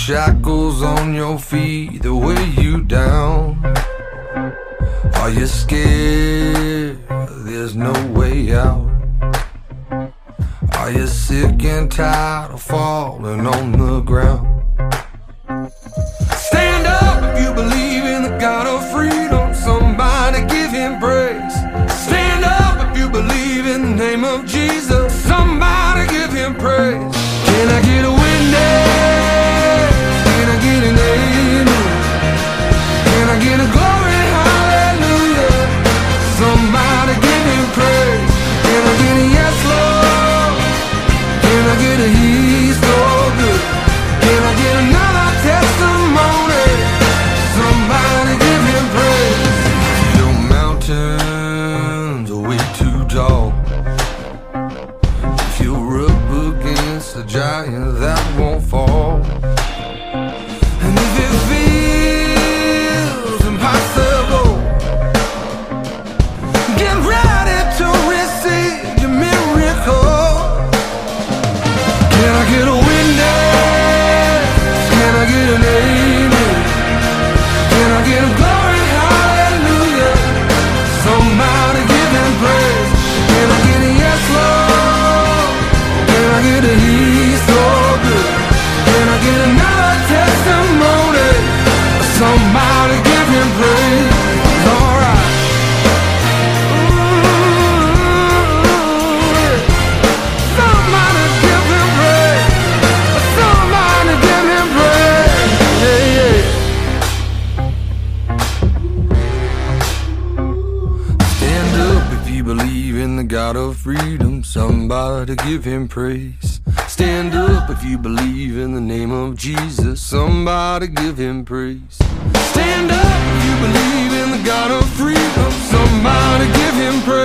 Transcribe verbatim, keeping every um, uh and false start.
shackles on your feet that weigh you down? Are you scared there's no way out? Are you sick and tired of falling on the ground? Stand up if you believe in the God of freedom. Somebody give him praise. Stand up if you believe in the name of Jesus. Somebody give him praise. Can I get a witness? Can I get an amen? Can I get a glory, hallelujah? Somebody give him praise. Can I get a yes, Lord? Can I get a he's so good? Can I get another testimony? Somebody give him praise. Your mountains are way too tall. If you're up against a giant that won't fall, and if it feels impossible, get ready to receive your miracle. Can I get a witness? Can I get an amen? Can I get a glory, hallelujah? Somebody give him praise. Can I get a yes, Lord? Can I get a he's so good? Can I get another testimony? Somebody give him praise. Alright. Somebody give him praise. Somebody give him praise. Yeah, yeah. Stand up if you believe in the God of freedom. Somebody give him praise. Stand up if you believe in the name of Jesus. Somebody give him praise. Stand up if you believe in the God of freedom. Somebody give him praise.